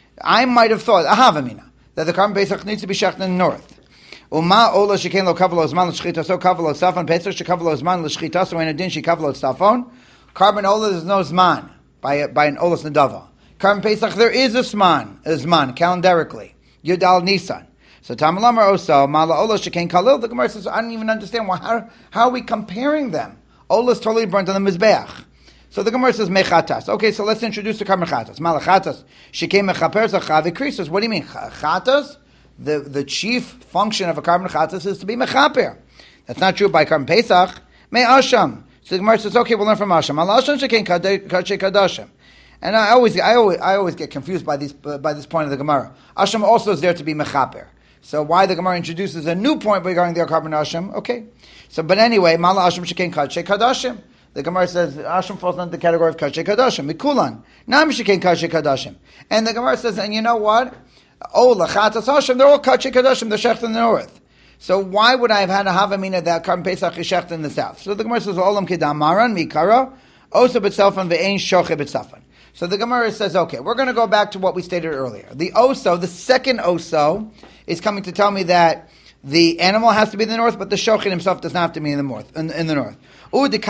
I might have thought a havamina that the carbon pesach needs to be shechted in the north. Uma ola shekain lo kavalo zman l'shchita so kavalo safan pesach shekavalo zman l'shchita so in adin she kavalo safon. Carbon ola there's no zman by by an olas nadava. Carbon pesach there is a zman a zman calendarically Yudal Nisan. So Tamalamar Osa, Mala Ola Shekain Kalil, the Gemara says, I don't even understand why, how, how are we comparing them? Ola is totally burnt on the Mizbeach. So the Gemara says, Mechatas. Okay, so let's introduce the Karma Chatas. Mala Chatas, Shekain Mechaper Zachavi Krisos. What do you mean? Chatas? The, the chief function of a Karma Chatas is to be Mechaper. That's not true by Karma Pesach. Me Asham. So the Gemara says, okay, we'll learn from Asham. Mala Asham Shekain Kadshe Kadashim. And I always, I always, I always get confused by these, uh, by this point of the Gemara. Asham also is there to be Mechaper. So why the Gemara introduces a new point regarding the carbon Asham? Okay. So, but anyway, Mala Asham Shekain Kadshe Kadashim. The Gemara says Asham falls under the category of Kadshe Kadashim. Mikulan. Nam Shekain Kadshe Kadashim. And the Gemara says, and you know what? Oh, Lachatas Asham, they're all Kadshe Kadashim, they're Shecht in the north. So why would I have had a Havamina that carbon Pesach is Shecht in the south? So the Gemara says, Olam Kedamaran, Mikara, Osa B'Tzafan, Ve'ein Shoche B'Tzafan. So the Gemara says, okay, we're going to go back to what we stated earlier. The Oso, the second Oso, is coming to tell me that the animal has to be in the north, but the Shochet himself does not have to be in the north. In, in the north. Now the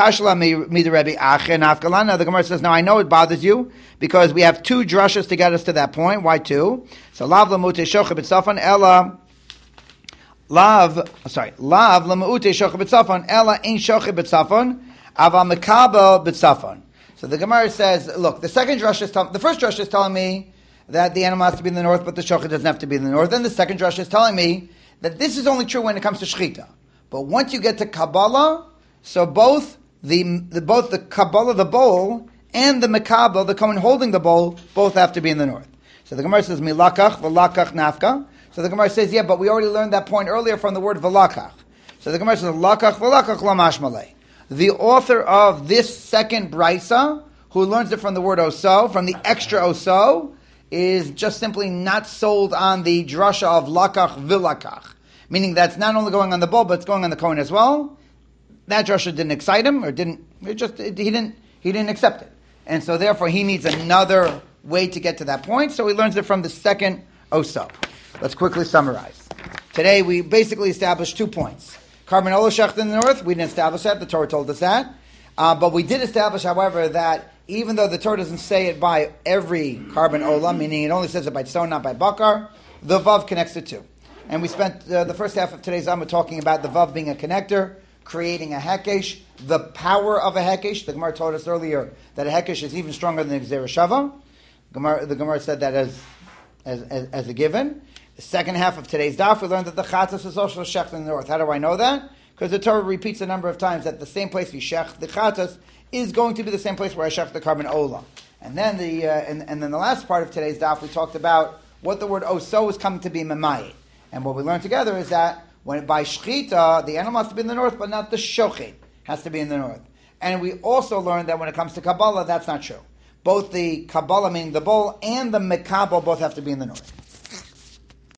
Gemara says, now I know it bothers you because we have two drushes to get us to that point. Why two? So lav lamute shochet b'tzafan ella lav sorry lav lamute shochet b'tzafan ella ein shochet b'tzafan aval mekabel b'tzafan. So the Gemara says, look, the second drush is tell- the first drush is telling me that the animal has to be in the north, but the shochet doesn't have to be in the north. Then the second drush is telling me that this is only true when it comes to shechita. But once you get to Kabbalah, so both the, the both the Kabbalah, the bowl, and the Mekabel, the Kohen holding the bowl, both have to be in the north. So the Gemara says, Milakach, V'lakach, Nafka. So the Gemara says, yeah, but we already learned that point earlier from the word V'lakach. So the Gemara says, Lakach, V'lakach, Lamash Malay. The author of this second brisa, who learns it from the word oso, from the extra oso, is just simply not sold on the drasha of lakach vilakach, meaning that's not only going on the bowl, but it's going on the kohen as well. That drasha didn't excite him, or didn't, it just, it, he didn't, he didn't accept it. And so therefore he needs another way to get to that point, so he learns it from the second oso. Let's quickly summarize. Today we basically established two points. Carbon ola shecht in the north, we didn't establish that, the Torah told us that. Uh, but we did establish, however, that even though the Torah doesn't say it by every carbon ola, meaning it only says it by tzon, not by bakar, the vav connects the two. And we spent uh, the first half of today's Zama talking about the vav being a connector, creating a hekesh, the power of a hekesh. The Gemara told us earlier that a hekesh is even stronger than a gzera shava. Gemara, the Gemara said that as, as, as, as a given. The second half of today's daf, we learned that the chatas is also shecht in the north. How do I know that? Because the Torah repeats a number of times that the same place we shech the chatas is going to be the same place where I shech the carbon ola. And then the uh, and, and then the last part of today's daf, we talked about what the word oso is coming to be memai. And what we learned together is that when by shchita, the animal has to be in the north, but not the shochet has to be in the north. And we also learned that when it comes to Kabbalah, that's not true. Both the Kabbalah, meaning the bowl, and the Mekabel both have to be in the north.